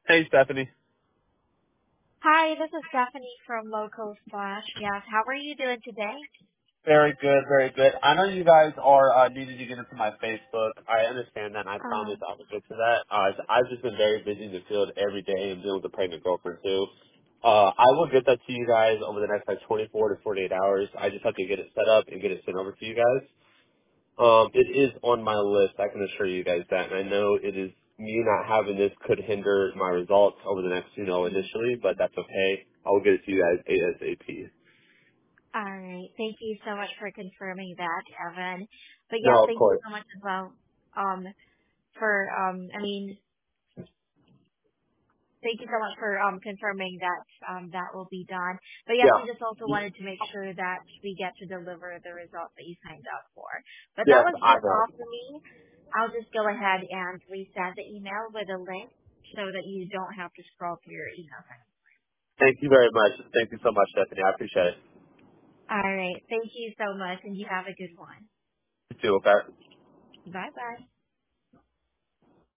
Hey, Stephanie. Hi, this is Stephanie from Local Splash. Yes, how are you doing today? Very good, very good. I know you guys are needing to get into my Facebook. I understand that, and I promise Um, I will get to that. I've just been very busy in the field every day and dealing with a pregnant girlfriend too. I will get that to you guys over the next 24 to 48 hours. I just have to get it set up and get it sent over to you guys. It is on my list. I can assure you guys that, and I know it is me not having this could hinder my results over the next, initially, but that's okay. I will get it to you guys ASAP. all right. Thank you so much for confirming that, Evan. But yes, No, of thank you course. so much as well for thank you so much for confirming that that will be done. But yes, we Yeah. just also wanted to make sure that we get to deliver the results that you signed up for. But that Yes, was I just know. all for me. I'll just go ahead and resend the email with a link so that you don't have to scroll through your email. Thank you very much. Thank you so much, Stephanie. I appreciate it. All right. Thank you so much, and you have a good one. You too, okay? Bye bye.